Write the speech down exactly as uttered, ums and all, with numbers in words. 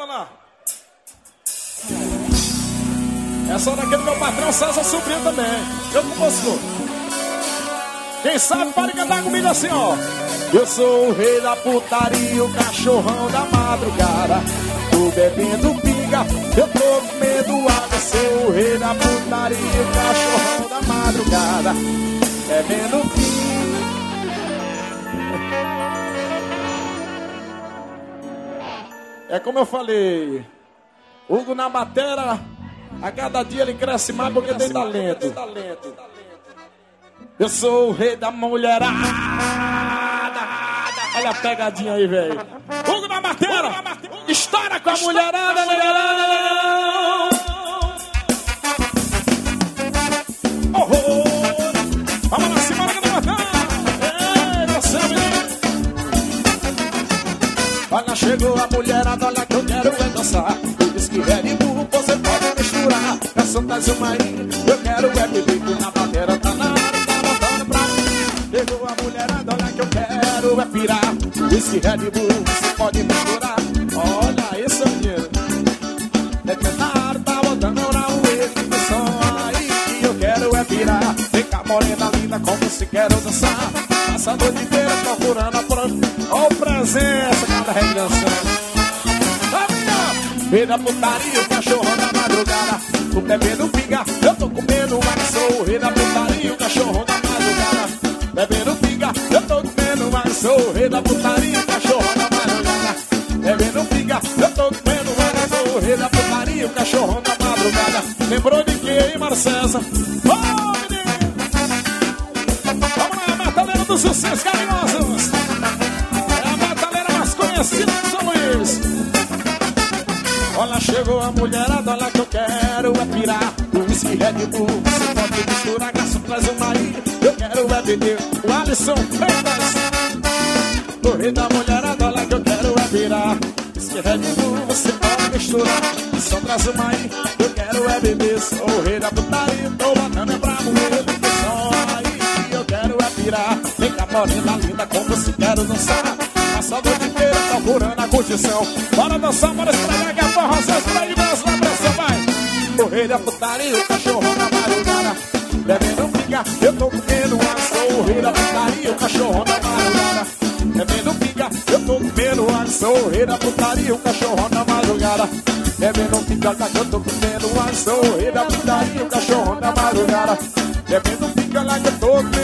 Bora lá. Essa hora aqui do meu patrão César Sobrinho também. Eu não posso. Quem sabe pode cantar comigo assim, ó. Eu sou o rei da putaria, o cachorrão da madrugada. Tô bebendo pinga, eu tô comendo água. Sou o rei da putaria, o cachorrão da madrugada. Bebendo pinga. É como eu falei, Hugo na batera, a cada dia ele cresce mais porque tem talento. Eu sou o rei da mulherada. Olha a pegadinha aí, velho. Hugo na batera, estoura com a mulherada, mulherada. Oh, oh. Vamos lá, Simona que não matar. Ei, você, menino. Olha, chegou a mulherada, olha que eu quero é dançar. Diz que é de burro, você pode misturar. É fantasia aí, eu quero é beber. Na batera tá na área, tá botando pra mim. Chegou a mulherada, olha que eu quero é pirar. Diz que é de burro, você pode misturar. Olha isso, menino. É que na área, tá botando pra mim. Que som aí que eu quero é pirar. Vem cá, morena linda, como se quero dançar. Passa a noite inteira procurando a prova. Ó o presença, cada regressão. Rei da putaria, o cachorro da madrugada. Tô bebendo pinga, eu tô comendo mais. Sou o rei da putaria, o cachorro da madrugada. Bebendo pinga, eu tô comendo mais. Sou o rei da putaria, o cachorro da madrugada. Bebendo pinga, eu tô comendo mais. Sou o rei da putaria, o cachorro da madrugada. Lembrou de quem, hein, Marcesa? Ô, oh, menino! Vamos lá, Mataleira dos Sucessos Carinhosos. É a mataleira mais conhecida de São Luís. Olha, chegou a mulherada, olha que eu quero é pirar. O whisky Red Bull, você pode misturar. Garçom, traz uma aí, eu quero é beber. O Alisson Freitas. O rei da mulherada, olha que eu quero é pirar. Whisky Red Bull, você pode misturar. Só traz uma aí, eu quero é beber. Sou o rei da putaria, tô botando é pra morrer. Só aí que eu quero é pirar. Vem cá, morena linda, como você quero dançar. Passa a noite inteira procurando a curtição. Bora dançar, bora estragar que a forra só está de dança na pressão, vai. O rei da putaria, o cachorro na madrugada. Bebendo pinga, eu tô comendo ar. Sou o rei da putaria, o cachorro na madrugada. Bebendo pinga, eu tô comendo ar. Sou o rei da putaria, o cachorro na madrugada. Bebendo pinga, olha que eu tô comendo ar. Sou o rei da putaria, o cachorro na madrugada. Bebendo pinga, olha que eu tô comendo